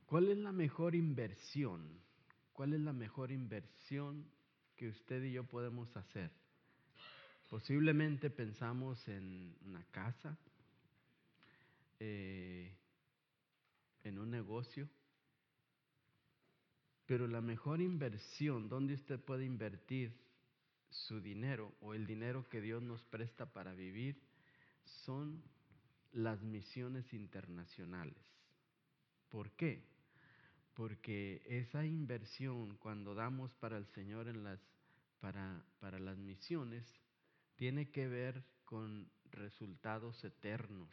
¿Cuál es la mejor inversión? ¿Cuál es la mejor inversión que usted y yo podemos hacer? Posiblemente pensamos en una casa, eh, en un negocio, pero la mejor inversión, donde usted puede invertir su dinero o el dinero que Dios nos presta para vivir, son las misiones internacionales. ¿Por qué? Porque esa inversión, cuando damos para el Señor para las misiones, tiene que ver con resultados eternos.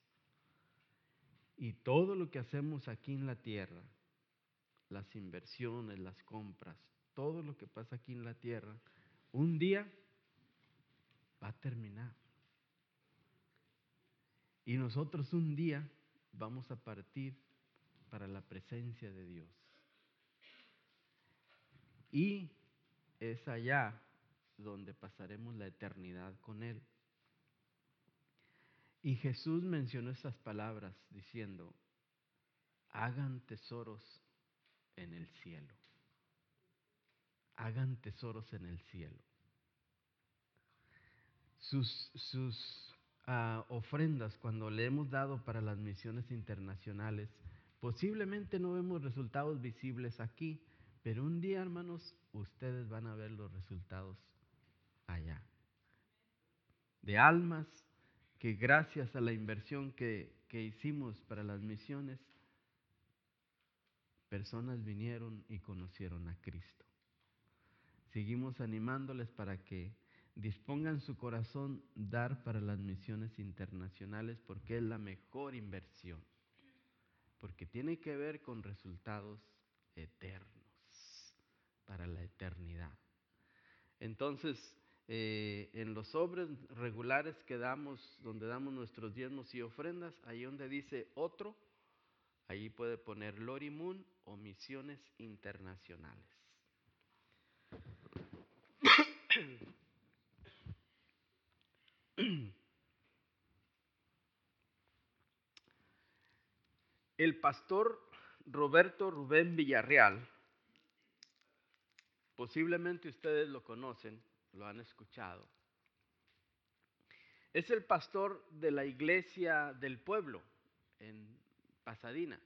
Y todo lo que hacemos aquí en la tierra, las inversiones, las compras, todo lo que pasa aquí en la tierra, un día va a terminar. Y nosotros un día vamos a partir para la presencia de Dios. Y es allá donde pasaremos la eternidad con Él. Y Jesús mencionó estas palabras diciendo: hagan tesoros en el cielo. Hagan tesoros en el cielo. Sus ofrendas, cuando le hemos dado para las misiones internacionales, posiblemente no vemos resultados visibles aquí, pero un día, hermanos, ustedes van a ver los resultados allá. De almas que gracias a la inversión que hicimos para las misiones, personas vinieron y conocieron a Cristo. Seguimos animándoles para que dispongan su corazón dar para las misiones internacionales, porque es la mejor inversión, porque tiene que ver con resultados eternos para la eternidad. Entonces, en los sobres regulares que damos, donde damos nuestros diezmos y ofrendas, ahí donde dice otro, ahí puede poner Lori Moon o misiones internacionales. El pastor Roberto Rubén Villarreal, posiblemente ustedes lo conocen, lo han escuchado. Es el pastor de la iglesia del pueblo en Pasadena.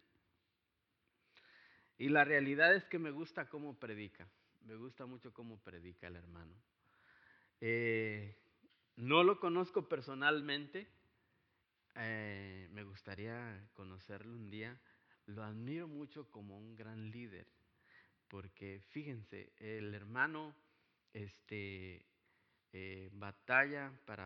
Y la realidad es que me gusta cómo predica. Me gusta mucho cómo predica el hermano. No lo conozco personalmente. Me gustaría conocerlo un día. Lo admiro mucho como un gran líder. Porque fíjense, el hermano batalla para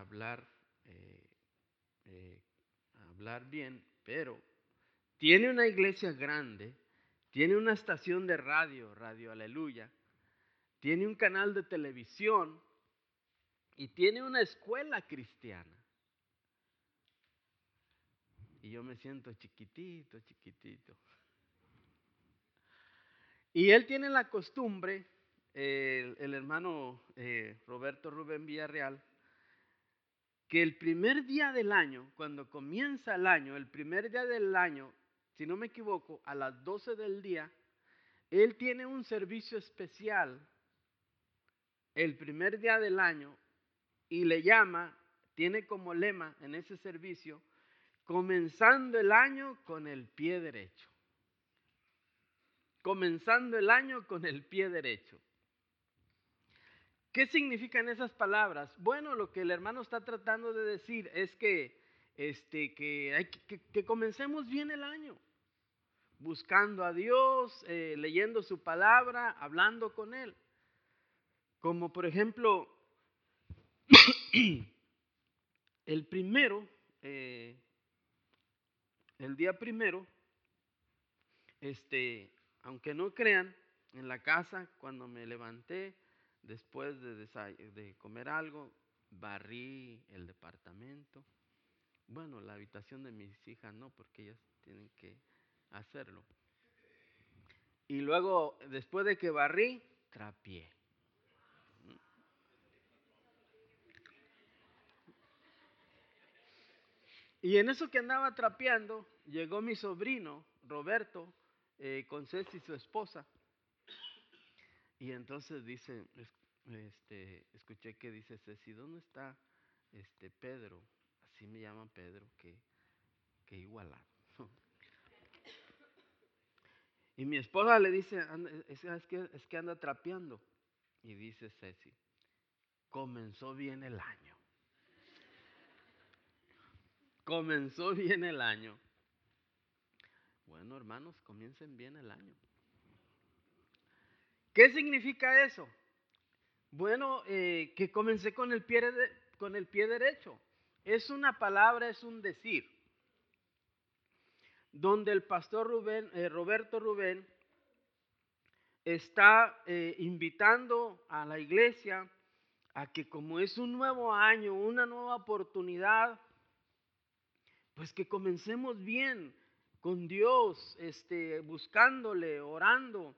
hablar bien, pero tiene una iglesia grande, tiene una estación de radio, Radio Aleluya, tiene un canal de televisión y tiene una escuela cristiana. Y yo me siento chiquitito, chiquitito. Y él tiene la costumbre, el hermano Roberto Rubén Villarreal, que el primer día del año, cuando comienza el año, el primer día del año, si no me equivoco, a las 12 del día, él tiene un servicio especial el primer día del año y le llama, tiene como lema en ese servicio, comenzando el año con el pie derecho. Comenzando el año con el pie derecho. ¿Qué significan esas palabras? Bueno, lo que el hermano está tratando de decir es que comencemos bien el año, buscando a Dios, leyendo su palabra, hablando con Él. Como por ejemplo, el primero, el día primero, aunque no crean, en la casa cuando me levanté, después de comer algo, barrí el departamento. Bueno, la habitación de mis hijas no, porque ellas tienen que hacerlo. Y luego, después de que barrí, trapié. Y en eso que andaba trapeando, llegó mi sobrino, Roberto, con Ceci, su esposa. Y entonces dice, escuché que dice Ceci, ¿dónde está Pedro? Así me llaman Pedro, que igualado. Y mi esposa le dice, es que anda trapeando. Y dice Ceci, comenzó bien el año. Comenzó bien el año. Bueno, hermanos, comiencen bien el año. ¿Qué significa eso? Bueno, que comencé con el pie derecho. Es una palabra, es un decir. Donde el pastor Roberto Rubén está invitando a la iglesia a que, como es un nuevo año, una nueva oportunidad, pues que comencemos bien con Dios, buscándole, orando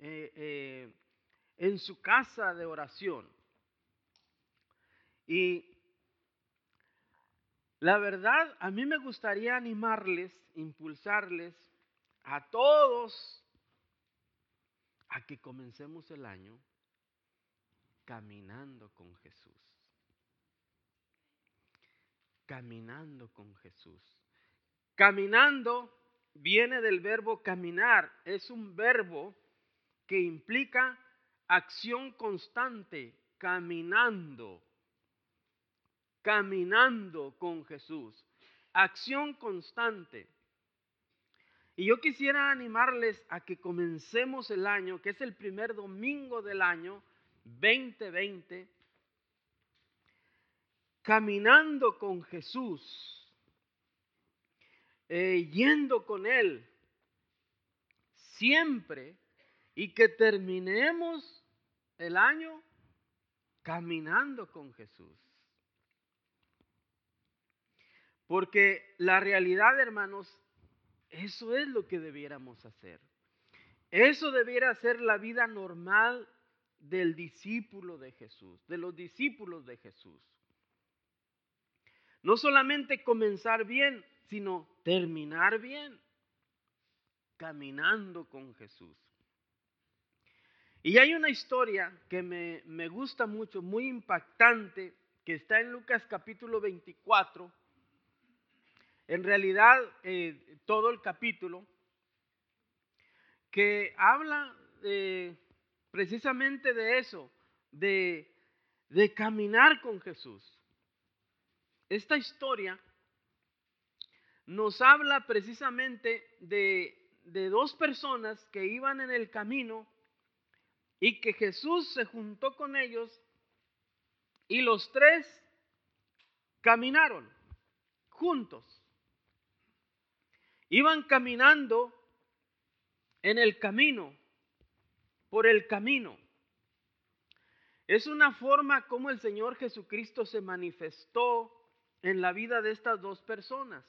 en su casa de oración. Y la verdad, a mí me gustaría animarles, impulsarles a todos a que comencemos el año caminando con Jesús. Caminando con Jesús. Caminando viene del verbo caminar. Es un verbo que implica acción constante. Caminando. Caminando con Jesús. Acción constante. Y yo quisiera animarles a que comencemos el año, que es el primer domingo del año 2020, caminando con Jesús, yendo con Él siempre, y que terminemos el año caminando con Jesús. Porque la realidad, hermanos, eso es lo que debiéramos hacer. Eso debiera ser la vida normal del discípulo de Jesús, de los discípulos de Jesús. No solamente comenzar bien, sino terminar bien, caminando con Jesús. Y hay una historia que me gusta mucho, muy impactante, que está en Lucas capítulo 24. En realidad, todo el capítulo, que habla precisamente de eso, de caminar con Jesús. Esta historia nos habla precisamente de dos personas que iban en el camino y que Jesús se juntó con ellos y los tres caminaron juntos. Iban caminando en el camino, por el camino. Es una forma como el Señor Jesucristo se manifestó en la vida de estas dos personas.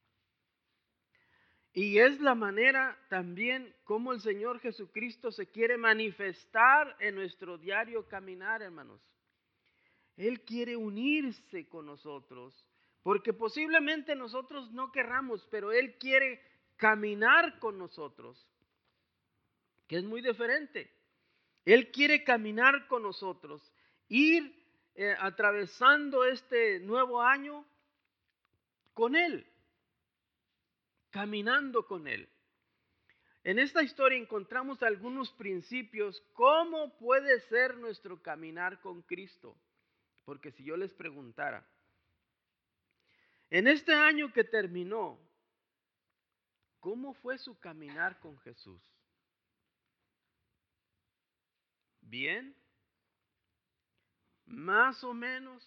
Y es la manera también como el Señor Jesucristo se quiere manifestar en nuestro diario caminar, hermanos. Él quiere unirse con nosotros, porque posiblemente nosotros no querramos, pero Él quiere caminar con nosotros, que es muy diferente. Él quiere caminar con nosotros, ir atravesando este nuevo año con Él, caminando con Él. En esta historia encontramos algunos principios, cómo puede ser nuestro caminar con Cristo. Porque si yo les preguntara, en este año que terminó, ¿cómo fue su caminar con Jesús? ¿Bien? ¿Más o menos?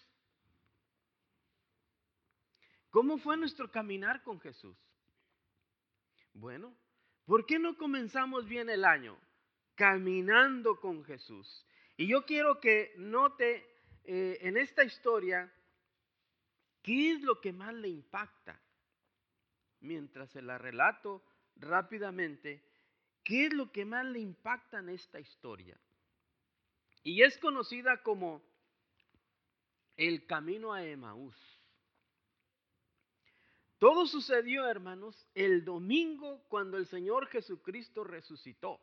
¿Cómo fue nuestro caminar con Jesús? Bueno, ¿por qué no comenzamos bien el año? Caminando con Jesús. Y yo quiero que note en esta historia qué es lo que más le impacta. Mientras se la relato rápidamente, ¿qué es lo que más le impacta en esta historia? Y es conocida como el camino a Emaús. Todo sucedió, hermanos, el domingo cuando el Señor Jesucristo resucitó.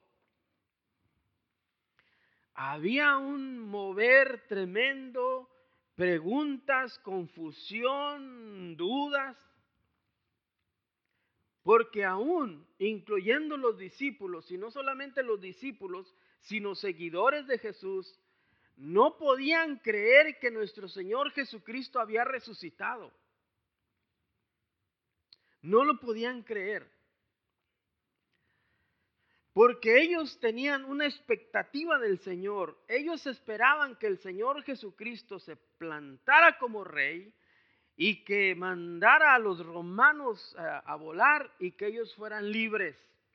Había un mover tremendo, preguntas, confusión, dudas, porque aún, incluyendo los discípulos, y no solamente los discípulos, sino seguidores de Jesús, no podían creer que nuestro Señor Jesucristo había resucitado. No lo podían creer. Porque ellos tenían una expectativa del Señor. Ellos esperaban que el Señor Jesucristo se plantara como rey y que mandara a los romanos a volar y que ellos fueran libres.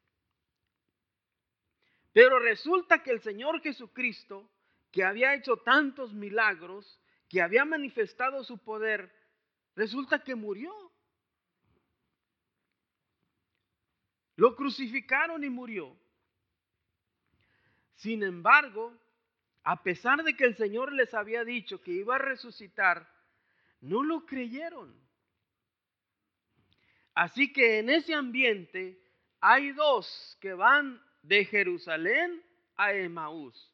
Pero resulta que el Señor Jesucristo, que había hecho tantos milagros, que había manifestado su poder, resulta que murió. Lo crucificaron y murió. Sin embargo, a pesar de que el Señor les había dicho que iba a resucitar, no lo creyeron. Así que en ese ambiente hay dos que van de Jerusalén a Emaús,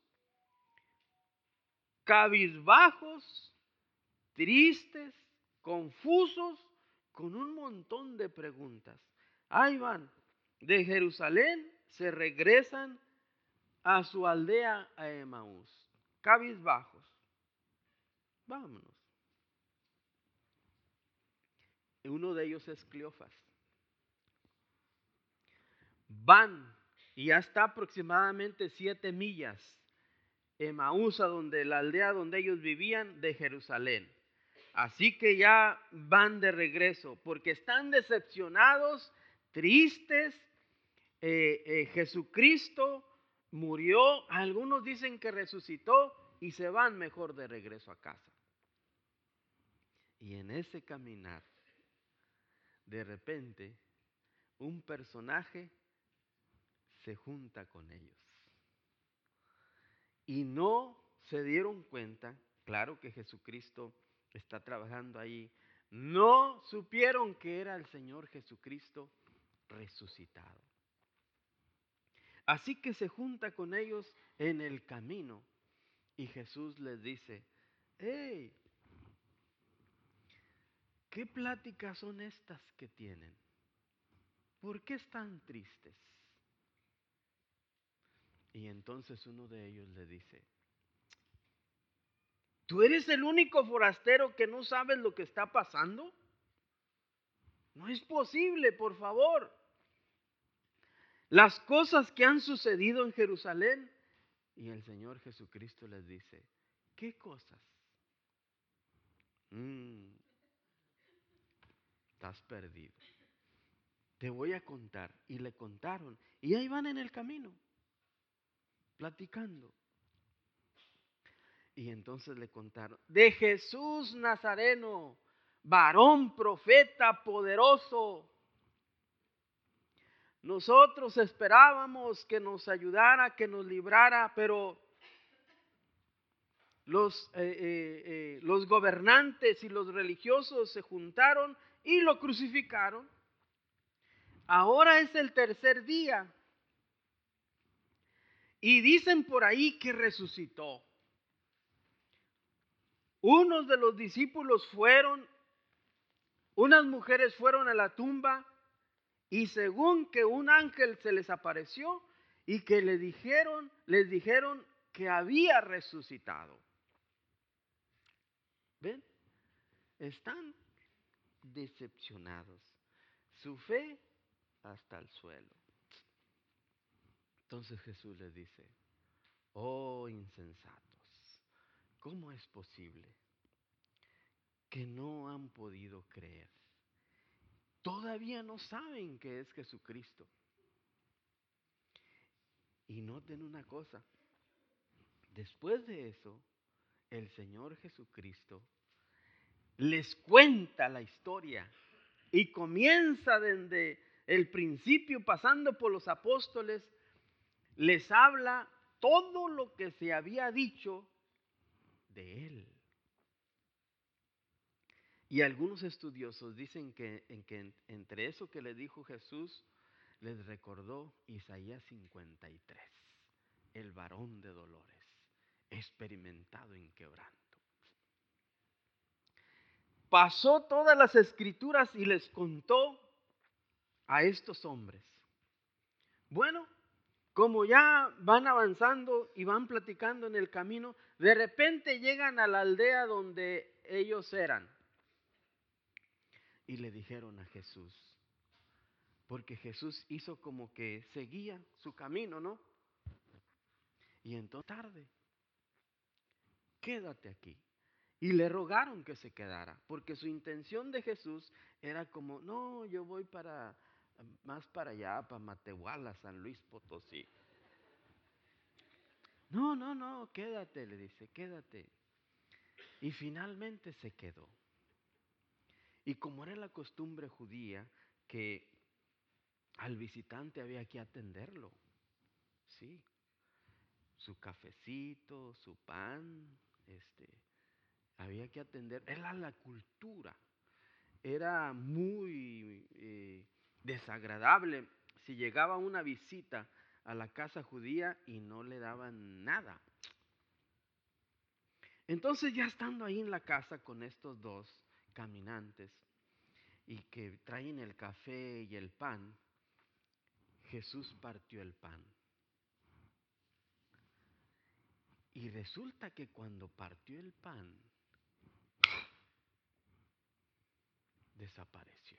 cabizbajos, tristes, confusos, con un montón de preguntas. Ahí van, de Jerusalén se regresan a su aldea a Emaús, cabizbajos. Vámonos. Uno de ellos es Cleofas. Van y ya está aproximadamente 7 millas Emaús, donde la aldea donde ellos vivían, de Jerusalén. Así que ya van de regreso porque están decepcionados, tristes. Jesucristo murió, algunos dicen que resucitó y se van mejor de regreso a casa. Y en ese caminar, de repente, un personaje se junta con ellos. Y no se dieron cuenta, claro que Jesucristo está trabajando ahí, no supieron que era el Señor Jesucristo resucitado. Así que se junta con ellos en el camino y Jesús les dice: hey, ¿qué pláticas son estas que tienen? ¿Por qué están tristes? Y entonces uno de ellos le dice: ¿tú eres el único forastero que no sabes lo que está pasando? No es posible, por favor. Las cosas que han sucedido en Jerusalén. Y el Señor Jesucristo les dice: ¿qué cosas? Estás perdido. Te voy a contar. Y le contaron. Y ahí van en el camino, platicando. Y entonces le contaron de Jesús Nazareno, varón, profeta, poderoso. Nosotros esperábamos que nos ayudara, que nos librara, pero los gobernantes y los religiosos se juntaron y lo crucificaron. Ahora es el tercer día y dicen por ahí que resucitó. Unos de los discípulos fueron, unas mujeres fueron a la tumba y según que un ángel se les apareció y que les dijeron que había resucitado. ¿Ven? Están decepcionados. Su fe hasta el suelo. Entonces Jesús les dice: oh insensatos, ¿cómo es posible que no han podido creer? Todavía no saben que es Jesucristo. Y noten una cosa, después de eso, el Señor Jesucristo les cuenta la historia y comienza desde el principio, pasando por los apóstoles, les habla todo lo que se había dicho de Él. Y algunos estudiosos dicen que entre eso que le dijo Jesús, les recordó Isaías 53, el varón de dolores, experimentado en quebranto. Pasó todas las escrituras y les contó a estos hombres. Bueno, como ya van avanzando y van platicando en el camino, de repente llegan a la aldea donde ellos eran. Y le dijeron a Jesús, porque Jesús hizo como que seguía su camino, ¿no? Y entonces tarde, quédate aquí. Y le rogaron que se quedara, porque su intención de Jesús era como, no, yo voy más para allá, para Matehuala, San Luis Potosí. No, no, no, quédate, le dice, quédate. Y finalmente se quedó. Y como era la costumbre judía, que al visitante había que atenderlo, sí, su cafecito, su pan, había que atender, era la cultura. Era muy desagradable si llegaba una visita a la casa judía y no le daban nada. Entonces, ya estando ahí en la casa con estos dos caminantes y que traen el café y el pan, Jesús partió el pan. Y resulta que cuando partió el pan, desapareció.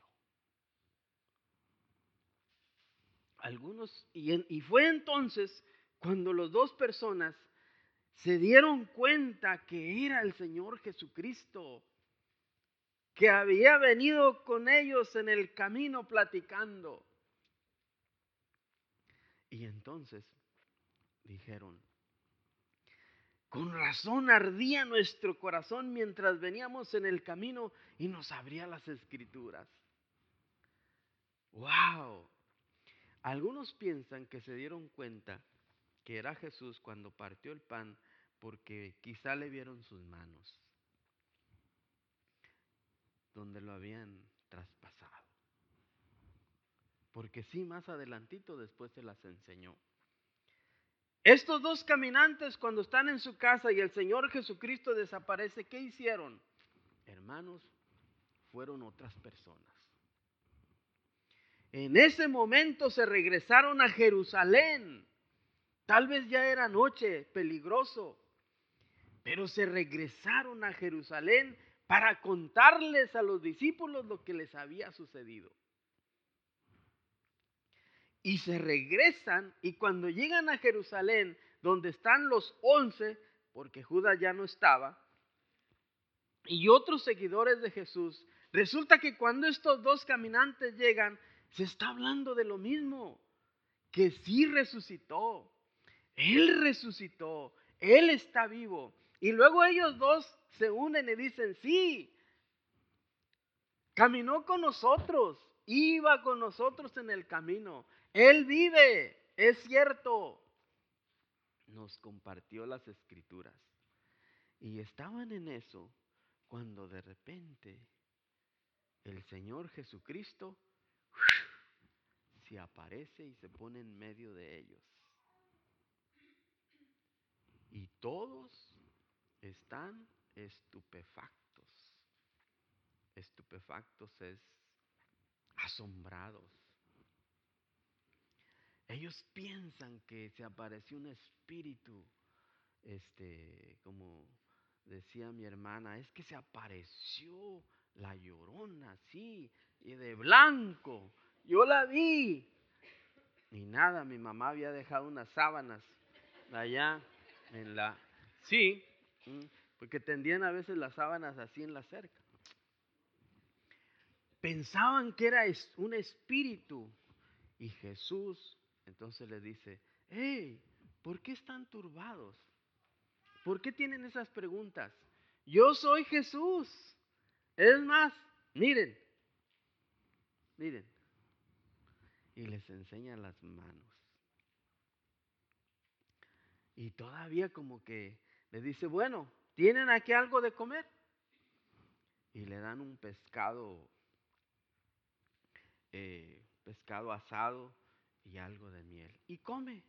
Y fue entonces cuando las dos personas se dieron cuenta que era el Señor Jesucristo, que había venido con ellos en el camino platicando. Y entonces dijeron, con razón ardía nuestro corazón mientras veníamos en el camino y nos abría las escrituras. ¡Wow! Algunos piensan que se dieron cuenta que era Jesús cuando partió el pan porque quizá le vieron sus manos, donde lo habían traspasado. Porque sí, más adelantito después se las enseñó. Estos dos caminantes cuando están en su casa y el Señor Jesucristo desaparece, ¿qué hicieron? Hermanos, fueron otras personas. En ese momento se regresaron a Jerusalén. Tal vez ya era noche, peligroso, pero se regresaron a Jerusalén para contarles a los discípulos lo que les había sucedido. Y se regresan y cuando llegan a Jerusalén, donde están los 11, porque Judas ya no estaba, y otros seguidores de Jesús, resulta que cuando estos dos caminantes llegan, se está hablando de lo mismo, que sí resucitó, Él resucitó, Él está vivo. Y luego ellos dos se unen y dicen, sí, caminó con nosotros, iba con nosotros en el camino, Él vive, es cierto. Nos compartió las escrituras. Y estaban en eso cuando de repente el Señor Jesucristo se aparece y se pone en medio de ellos. Y todos están estupefactos. Estupefactos es asombrados. Ellos piensan que se apareció un espíritu, como decía mi hermana, es que se apareció la Llorona, sí, y de blanco. Yo la vi. Y nada, mi mamá había dejado unas sábanas allá en la... Sí, porque tendían a veces las sábanas así en la cerca. Pensaban que era un espíritu. Y Jesús entonces le dice, hey, ¿por qué están turbados? ¿Por qué tienen esas preguntas? Yo soy Jesús. Es más, miren. Y les enseña las manos. Y todavía como que le dice, bueno, ¿tienen aquí algo de comer? y le dan un pescado asado y algo de miel. Y come.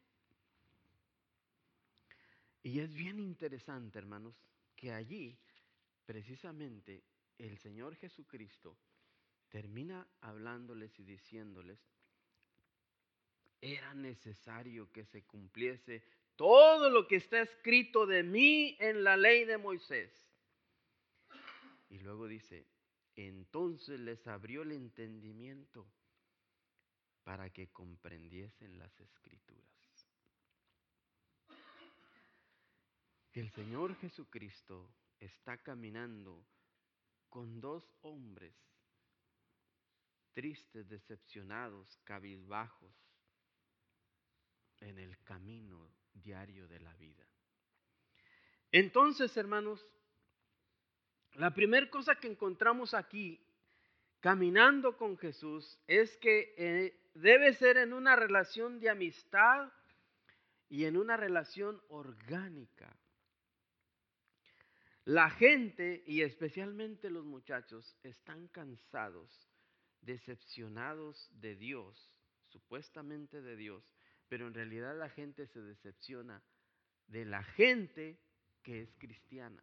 Y es bien interesante, hermanos, que allí precisamente el Señor Jesucristo termina hablándoles y diciéndoles, era necesario que se cumpliese todo lo que está escrito de mí en la ley de Moisés. Y luego dice, entonces les abrió el entendimiento para que comprendiesen las escrituras. El Señor Jesucristo está caminando con dos hombres tristes, decepcionados, cabizbajos en el camino diario de la vida. Entonces, hermanos, la primera cosa que encontramos aquí, caminando con Jesús, es que debe ser en una relación de amistad y en una relación orgánica. La gente, y especialmente los muchachos, están cansados, decepcionados de Dios, supuestamente de Dios, pero en realidad la gente se decepciona de la gente que es cristiana,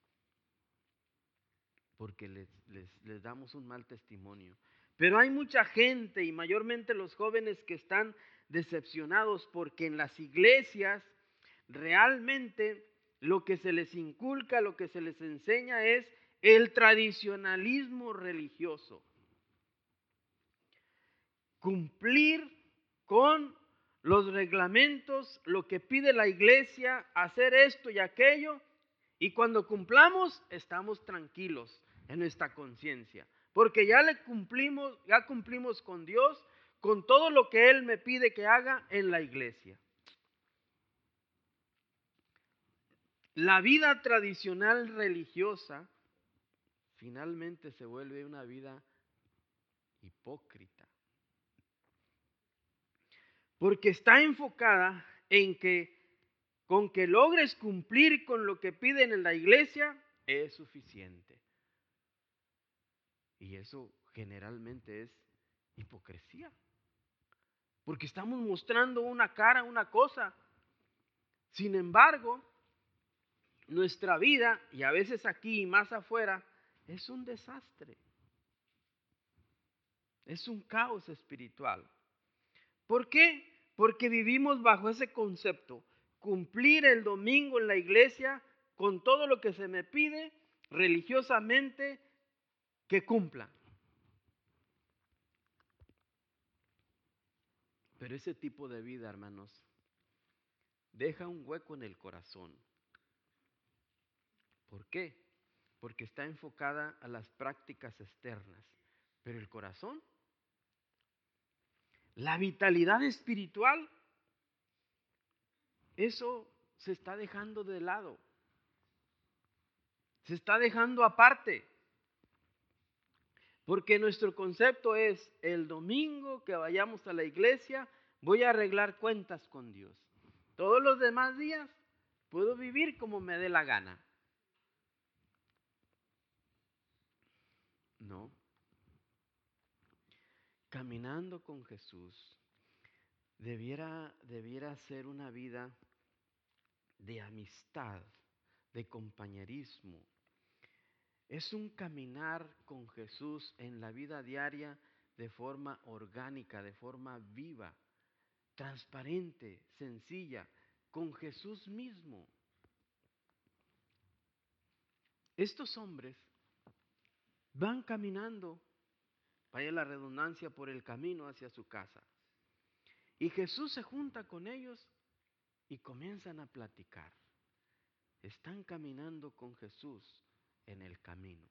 porque les damos un mal testimonio. Pero hay mucha gente, y mayormente los jóvenes, que están decepcionados porque en las iglesias realmente lo que se les inculca, lo que se les enseña es el tradicionalismo religioso. Cumplir con los reglamentos, lo que pide la iglesia, hacer esto y aquello, y cuando cumplamos estamos tranquilos en nuestra conciencia, porque ya cumplimos con Dios, con todo lo que Él me pide que haga en la iglesia. La vida tradicional religiosa finalmente se vuelve una vida hipócrita, porque está enfocada en que con que logres cumplir con lo que piden en la iglesia es suficiente. Y eso generalmente es hipocresía, porque estamos mostrando una cara, una cosa. Sin embargo, nuestra vida, y a veces aquí y más afuera, es un desastre. Es un caos espiritual. ¿Por qué? Porque vivimos bajo ese concepto. Cumplir el domingo en la iglesia con todo lo que se me pide religiosamente, que cumpla. Pero ese tipo de vida, hermanos, deja un hueco en el corazón. ¿Por qué? Porque está enfocada a las prácticas externas. Pero el corazón, la vitalidad espiritual, eso se está dejando de lado. Se está dejando aparte. Porque nuestro concepto es, el domingo que vayamos a la iglesia, voy a arreglar cuentas con Dios. Todos los demás días puedo vivir como me dé la gana. No. Caminando con Jesús debiera ser una vida de amistad, de compañerismo. Es un caminar con Jesús en la vida diaria de forma orgánica, de forma viva, transparente, sencilla, con Jesús mismo. Estos hombres van caminando, vaya la redundancia, por el camino hacia su casa. Y Jesús se junta con ellos y comienzan a platicar. Están caminando con Jesús en el camino.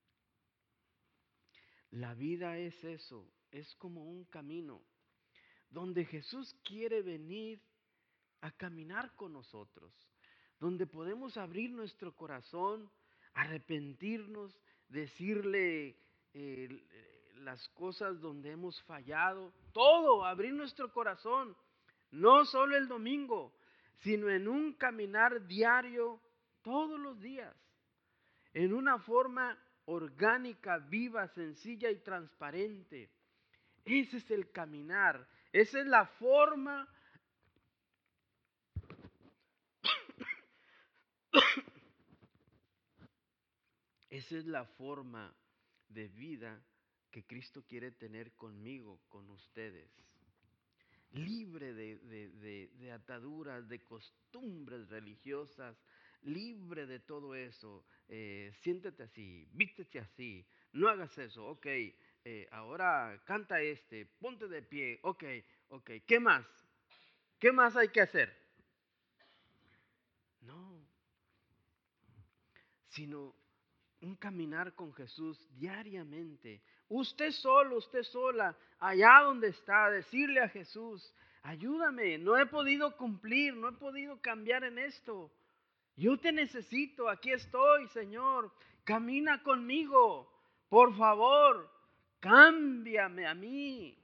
La vida es eso, es como un camino donde Jesús quiere venir a caminar con nosotros, donde podemos abrir nuestro corazón, arrepentirnos, decirle las cosas donde hemos fallado, todo, abrir nuestro corazón, no solo el domingo, sino en un caminar diario todos los días, en una forma orgánica, viva, sencilla y transparente. Ese es el caminar. Esa es la forma esa es la forma de vida que Cristo quiere tener conmigo, con ustedes. Libre de ataduras, de costumbres religiosas, libre de todo eso. Siéntete así, vístete así, no hagas eso, ok. Ahora canta ponte de pie, ok, ok. ¿Qué más? ¿Qué más hay que hacer? No, sino un caminar con Jesús diariamente. Usted solo, usted sola, allá donde está, decirle a Jesús, ayúdame, no he podido cumplir, no he podido cambiar en esto. Yo te necesito, aquí estoy, Señor, camina conmigo, por favor, cámbiame a mí.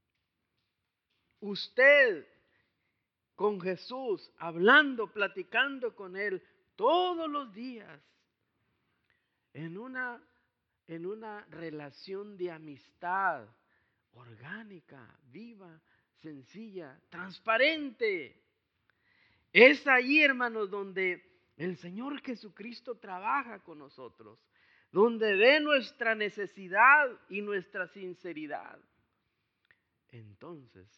Usted con Jesús, hablando, platicando con Él todos los días, en una relación de amistad orgánica, viva, sencilla, transparente. Es ahí, hermanos, donde el Señor Jesucristo trabaja con nosotros, donde ve nuestra necesidad y nuestra sinceridad. Entonces,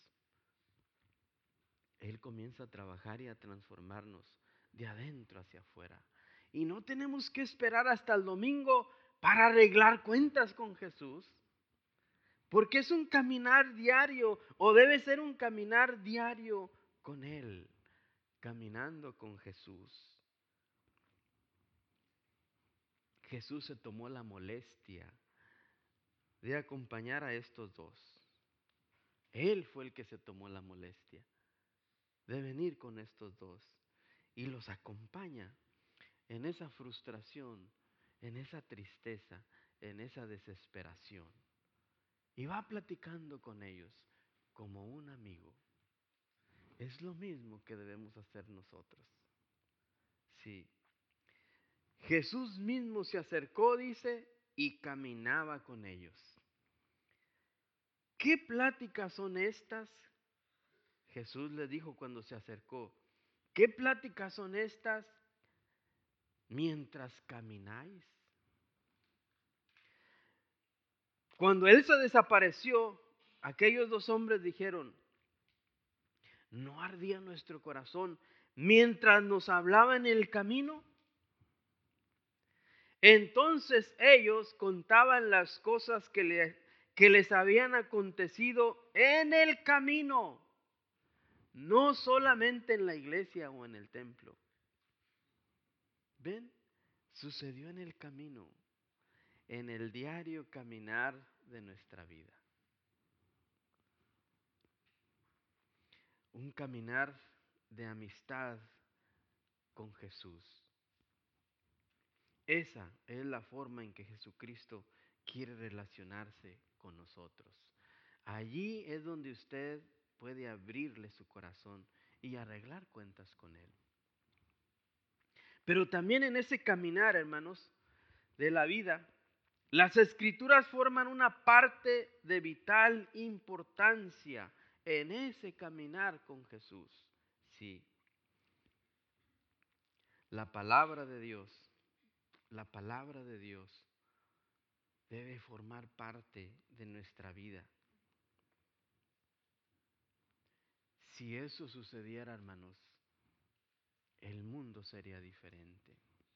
Él comienza a trabajar y a transformarnos de adentro hacia afuera. Y no tenemos que esperar hasta el domingo para arreglar cuentas con Jesús. Porque es un caminar diario, o debe ser un caminar diario con Él, caminando con Jesús. Jesús se tomó la molestia de acompañar a estos dos. Él fue el que se tomó la molestia de venir con estos dos y los acompaña en esa frustración, en esa tristeza, en esa desesperación. Y va platicando con ellos como un amigo. Es lo mismo que debemos hacer nosotros. Sí. Jesús mismo se acercó, dice, y caminaba con ellos. ¿Qué pláticas son estas? Jesús le dijo cuando se acercó. ¿Qué pláticas son estas mientras camináis? Cuando Él se desapareció, aquellos dos hombres dijeron, ¿no ardía nuestro corazón mientras nos hablaba en el camino? Entonces ellos contaban las cosas que les habían acontecido en el camino, no solamente en la iglesia o en el templo. ¿Ven? Sucedió en el camino, en el diario caminar de nuestra vida. Un caminar de amistad con Jesús. Esa es la forma en que Jesucristo quiere relacionarse con nosotros. Allí es donde usted puede abrirle su corazón y arreglar cuentas con Él. Pero también en ese caminar, hermanos, de la vida, las Escrituras forman una parte de vital importancia en ese caminar con Jesús. Sí. La palabra de Dios debe formar parte de nuestra vida. Si eso sucediera, hermanos, el mundo sería diferente.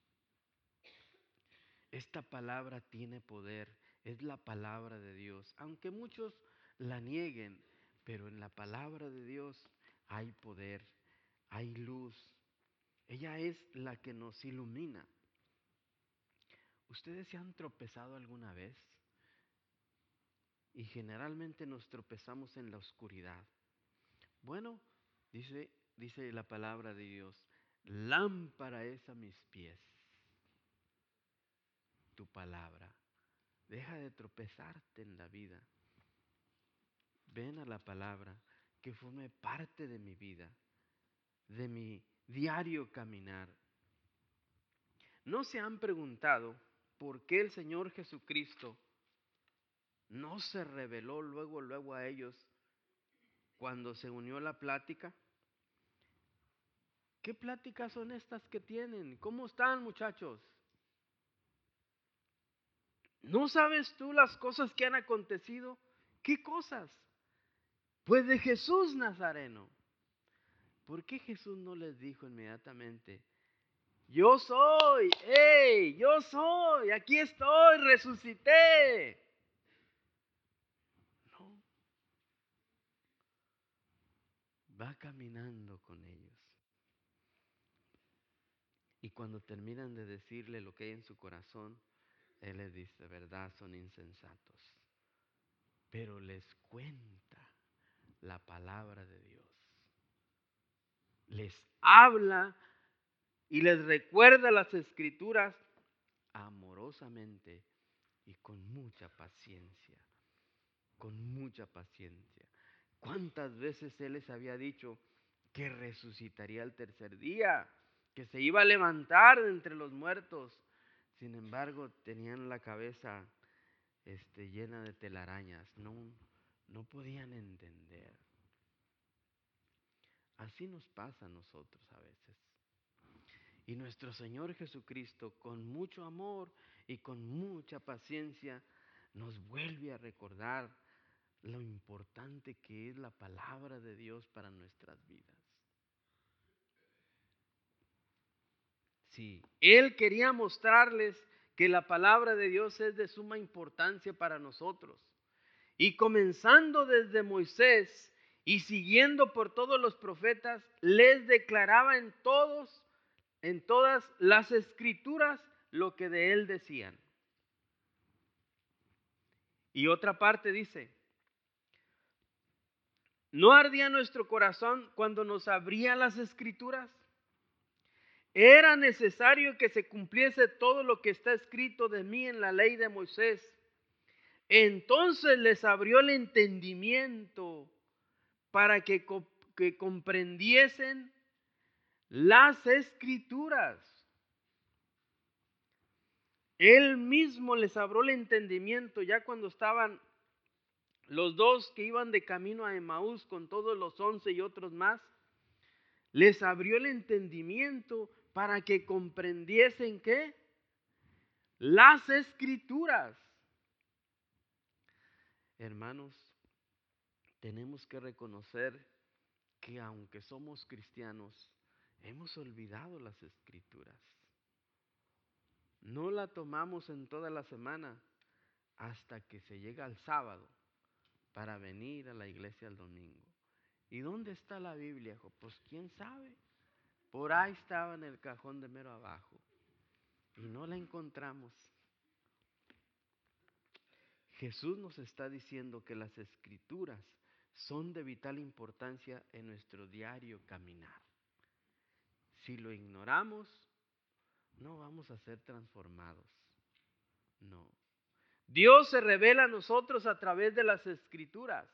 Esta palabra tiene poder, es la palabra de Dios. Aunque muchos la nieguen, pero en la palabra de Dios hay poder, hay luz. Ella es la que nos ilumina. ¿Ustedes se han tropezado alguna vez? Y generalmente nos tropezamos en la oscuridad. Bueno, dice la palabra de Dios, lámpara es a mis pies tu palabra. Deja de tropezarte en la vida. Ven a la palabra que forme parte de mi vida, de mi diario caminar. ¿No se han preguntado por qué el Señor Jesucristo no se reveló luego a ellos cuando se unió la plática? ¿Qué pláticas son estas que tienen? ¿Cómo están, muchachos? ¿No sabes tú las cosas que han acontecido? ¿Qué cosas? Pues de Jesús Nazareno. ¿Por qué Jesús no les dijo inmediatamente: yo soy, hey, yo soy, aquí estoy, resucité? No, va caminando con ellos. Y cuando terminan de decirle lo que hay en su corazón, Él les dice: verdad, son insensatos. Pero les cuenta la palabra de Dios. Les habla y les recuerda las escrituras amorosamente y con mucha paciencia. Con mucha paciencia. ¿Cuántas veces Él les había dicho que resucitaría el tercer día? Que se iba a levantar de entre los muertos. Sin embargo, tenían la cabeza llena de telarañas. No podían entender. Así nos pasa a nosotros a veces. Y nuestro Señor Jesucristo, con mucho amor y con mucha paciencia, nos vuelve a recordar lo importante que es la palabra de Dios para nuestras vidas. Sí, Él quería mostrarles que la palabra de Dios es de suma importancia para nosotros. Y comenzando desde Moisés y siguiendo por todos los profetas, les declaraba en todas las escrituras lo que de Él decían. Y otra parte dice: ¿no ardía nuestro corazón cuando nos abría las escrituras? Era necesario que se cumpliese todo lo que está escrito de mí en la ley de Moisés. Entonces les abrió el entendimiento para que comprendiesen las escrituras. Él mismo les abrió el entendimiento ya cuando estaban los dos que iban de camino a Emaús con todos los 11 y otros más. Les abrió el entendimiento para que comprendiesen ¿qué? Las escrituras. Hermanos, tenemos que reconocer que aunque somos cristianos, hemos olvidado las escrituras. No la tomamos en toda la semana hasta que se llega al sábado para venir a la iglesia el domingo. ¿Y dónde está la Biblia? Pues quién sabe. Por ahí estaba en el cajón de mero abajo y no la encontramos. Jesús nos está diciendo que las escrituras son de vital importancia en nuestro diario caminar. Si lo ignoramos, no vamos a ser transformados. No. Dios se revela a nosotros a través de las escrituras.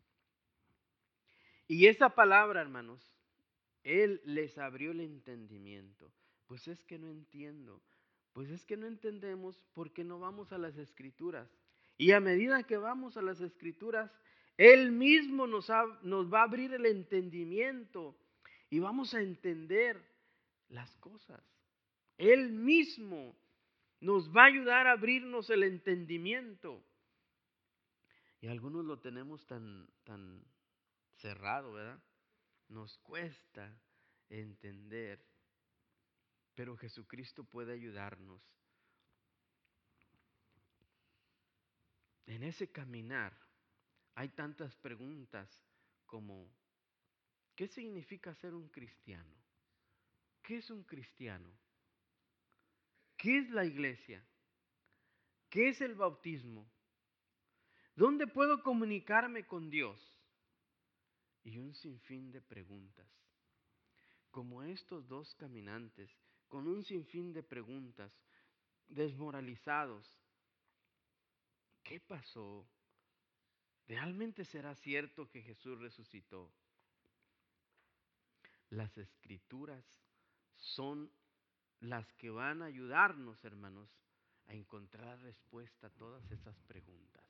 Y esa palabra, hermanos, Él les abrió el entendimiento. Pues es que no entiendo. Pues es que no entendemos porque no vamos a las escrituras. Y a medida que vamos a las escrituras, Él mismo nos va a abrir el entendimiento y vamos a entender las cosas. Él mismo nos va a ayudar a abrirnos el entendimiento. Y algunos lo tenemos tan cerrado, ¿verdad? Nos cuesta entender, pero Jesucristo puede ayudarnos. En ese caminar hay tantas preguntas como: ¿qué significa ser un cristiano? ¿Qué es un cristiano? ¿Qué es la iglesia? ¿Qué es el bautismo? ¿Dónde puedo comunicarme con Dios? Y un sinfín de preguntas. Como estos dos caminantes, con un sinfín de preguntas, desmoralizados. ¿Qué pasó? ¿Realmente será cierto que Jesús resucitó? Las escrituras son las que van a ayudarnos, hermanos, a encontrar respuesta a todas esas preguntas.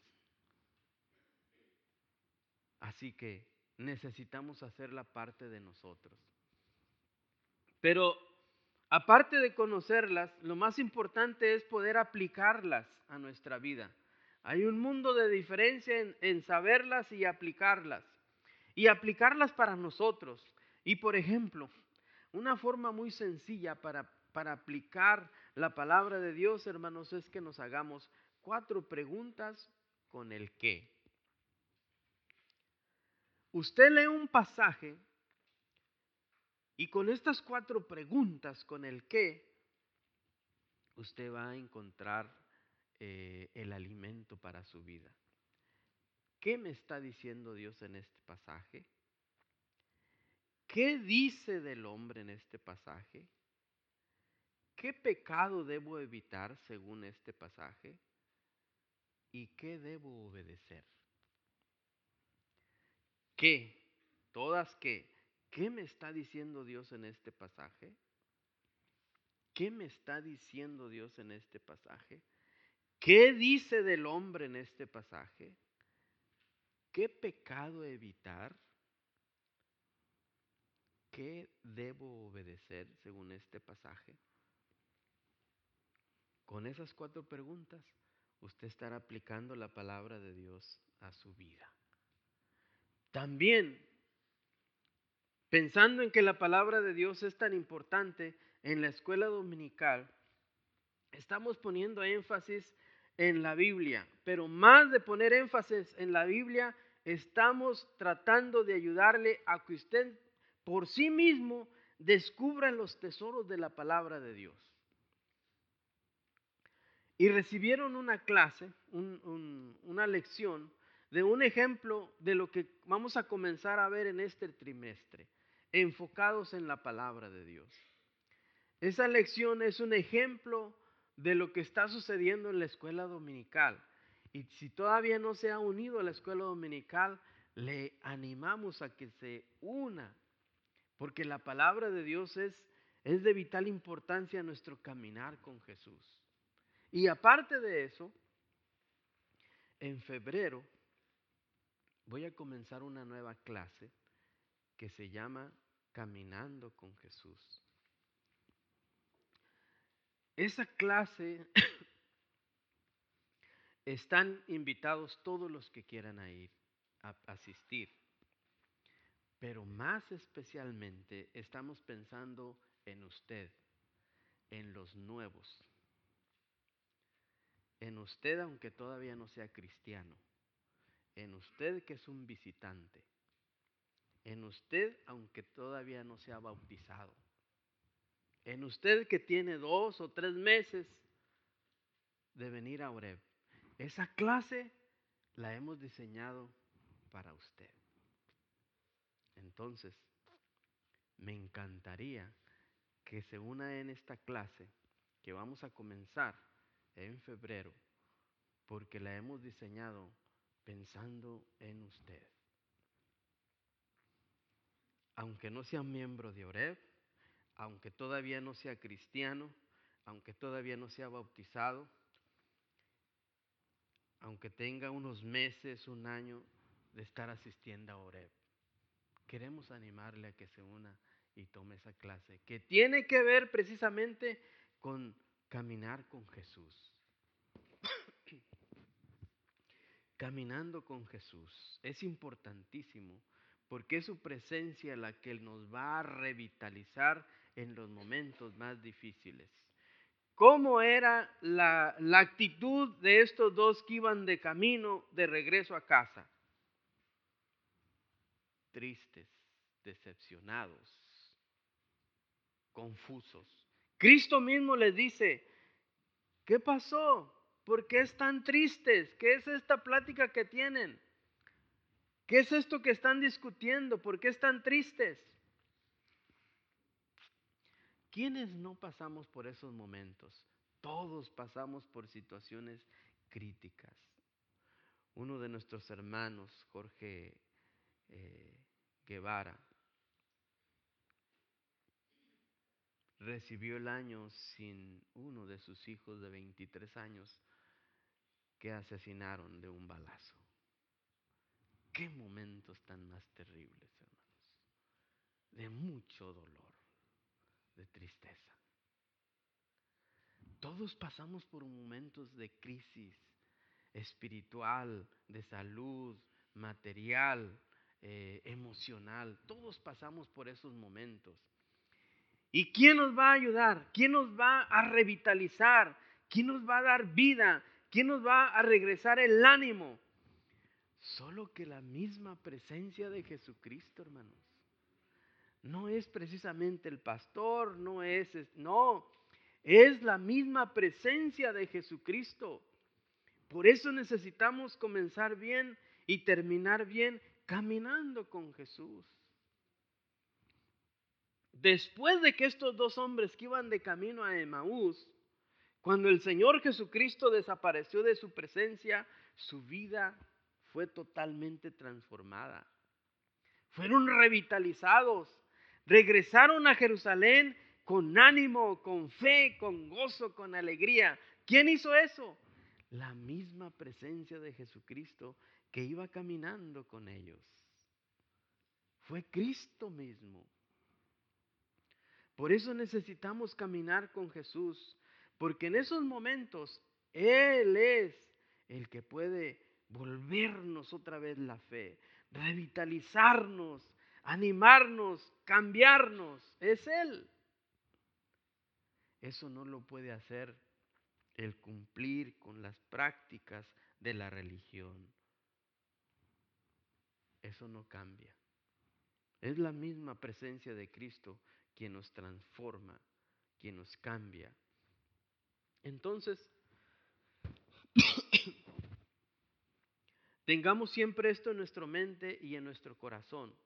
Así que necesitamos hacer la parte de nosotros. Pero aparte de conocerlas, lo más importante es poder aplicarlas a nuestra vida. Hay un mundo de diferencia en saberlas y aplicarlas. Y aplicarlas para nosotros. Y por ejemplo, una forma muy sencilla para aplicar la palabra de Dios, hermanos, es que nos hagamos 4 preguntas con el qué. Usted lee un pasaje y con estas 4 preguntas con el qué, usted va a encontrar el alimento para su vida. ¿Qué me está diciendo Dios en este pasaje? ¿Qué dice del hombre en este pasaje? ¿Qué pecado debo evitar según este pasaje? ¿Y qué debo obedecer? ¿Qué? Todas qué. ¿Qué me está diciendo Dios en este pasaje? ¿Qué me está diciendo Dios en este pasaje? ¿Qué dice del hombre en este pasaje? ¿Qué pecado evitar? ¿Qué debo obedecer según este pasaje? Con esas 4 preguntas, usted estará aplicando la palabra de Dios a su vida. También, pensando en que la palabra de Dios es tan importante, en la escuela dominical estamos poniendo énfasis en la Biblia, pero más de poner énfasis en la Biblia, estamos tratando de ayudarle a que usted por sí mismo descubra los tesoros de la palabra de Dios. Y recibieron una clase, una lección de un ejemplo de lo que vamos a comenzar a ver en este trimestre, enfocados en la palabra de Dios. Esa lección es un ejemplo de lo que está sucediendo en la escuela dominical. Y si todavía no se ha unido a la escuela dominical, le animamos a que se una, porque la palabra de Dios es de vital importancia en nuestro caminar con Jesús. Y aparte de eso, en febrero voy a comenzar una nueva clase que se llama Caminando con Jesús. Esa clase están invitados todos los que quieran ir a asistir, pero más especialmente estamos pensando en usted, en los nuevos, en usted aunque todavía no sea cristiano, en usted que es un visitante, en usted aunque todavía no sea bautizado, en usted que tiene 2 o 3 meses de venir a Oreb. Esa clase la hemos diseñado para usted. Entonces, me encantaría que se una en esta clase que vamos a comenzar en febrero, porque la hemos diseñado pensando en usted. Aunque no sea miembro de Oreb, aunque todavía no sea cristiano, aunque todavía no sea bautizado, aunque tenga unos meses, un año de estar asistiendo a Oreb, queremos animarle a que se una y tome esa clase, que tiene que ver precisamente con caminar con Jesús. Caminando con Jesús es importantísimo porque es su presencia la que nos va a revitalizar en los momentos más difíciles. ¿Cómo era la actitud de estos 2 que iban de camino de regreso a casa? Tristes, decepcionados, confusos. Cristo mismo les dice, ¿qué pasó? ¿Por qué están tristes? ¿Qué es esta plática que tienen? ¿Qué es esto que están discutiendo? ¿Por qué están tristes? ¿Quiénes no pasamos por esos momentos? Todos pasamos por situaciones críticas. Uno de nuestros hermanos, Jorge Guevara, recibió el año sin uno de sus hijos de 23 años que asesinaron de un balazo. Qué momentos tan más terribles, hermanos, de mucho dolor, de tristeza. Todos pasamos por momentos de crisis espiritual, de salud, material, emocional. Todos pasamos por esos momentos. ¿Y quién nos va a ayudar? ¿Quién nos va a revitalizar? ¿Quién nos va a dar vida? ¿Quién nos va a regresar el ánimo? Solo que la misma presencia de Jesucristo, hermanos. No es precisamente el pastor, no, es la misma presencia de Jesucristo. Por eso necesitamos comenzar bien y terminar bien caminando con Jesús. Después de que estos dos hombres que iban de camino a Emaús, cuando el Señor Jesucristo desapareció de su presencia, su vida fue totalmente transformada. Fueron revitalizados, regresaron a Jerusalén con ánimo, con fe, con gozo, con alegría. ¿Quién hizo eso? La misma presencia de Jesucristo que iba caminando con ellos. Fue Cristo mismo. Por eso necesitamos caminar con Jesús, porque en esos momentos Él es el que puede volvernos otra vez la fe, revitalizarnos, animarnos, cambiarnos. Es Él. Eso no lo puede hacer el cumplir con las prácticas de la religión. Eso no cambia. Es la misma presencia de Cristo quien nos transforma, quien nos cambia. Entonces, tengamos siempre esto en nuestra mente y en nuestro corazón.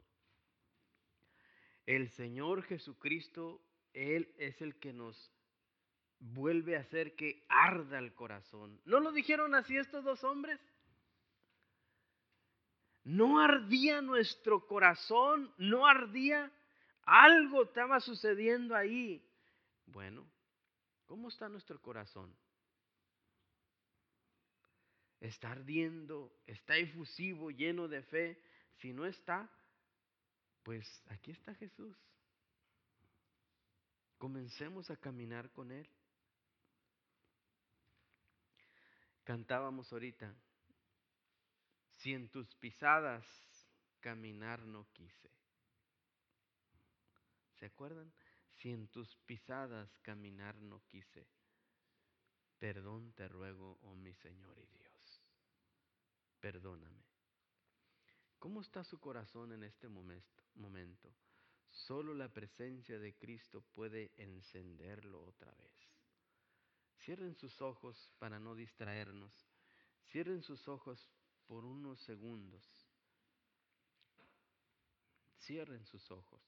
El Señor Jesucristo, Él es el que nos vuelve a hacer que arda el corazón. ¿No lo dijeron así estos dos hombres? ¿No ardía nuestro corazón? ¿No ardía? Algo estaba sucediendo ahí. Bueno, ¿cómo está nuestro corazón? ¿Está ardiendo? ¿Está efusivo, lleno de fe? Si no está, pues aquí está Jesús. Comencemos a caminar con Él. Cantábamos ahorita, si en tus pisadas caminar no quise. ¿Se acuerdan? Si en tus pisadas caminar no quise, perdón te ruego, oh mi Señor y Dios. Perdóname. ¿Cómo está su corazón en este momento? Solo la presencia de Cristo puede encenderlo otra vez. Cierren sus ojos para no distraernos. Cierren sus ojos por unos segundos. Cierren sus ojos.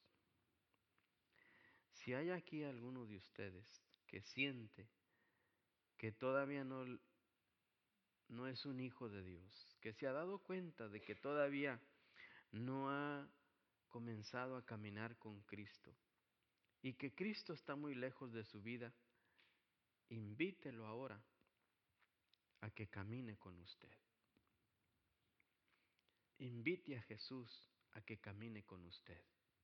Si hay aquí alguno de ustedes que siente que todavía no es un hijo de Dios, que se ha dado cuenta de que todavía no ha comenzado a caminar con Cristo y que Cristo está muy lejos de su vida, invítelo ahora a que camine con usted. Invite a Jesús a que camine con usted.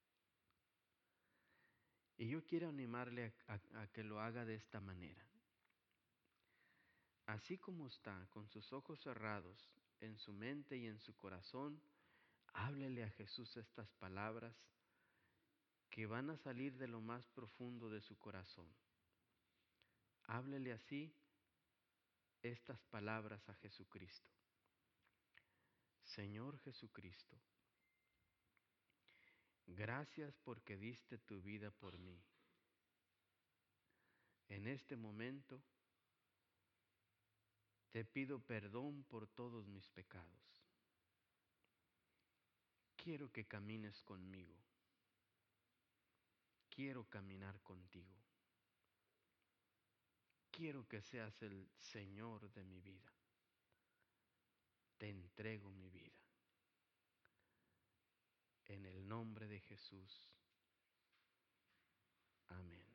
Y yo quiero animarle a que lo haga de esta manera. Así como está, con sus ojos cerrados, en su mente y en su corazón, háblele a Jesús estas palabras que van a salir de lo más profundo de su corazón. Háblele así estas palabras a Jesucristo. Señor Jesucristo, gracias porque diste tu vida por mí. En este momento te pido perdón por todos mis pecados. Quiero que camines conmigo. Quiero caminar contigo. Quiero que seas el Señor de mi vida. Te entrego mi vida. En el nombre de Jesús. Amén.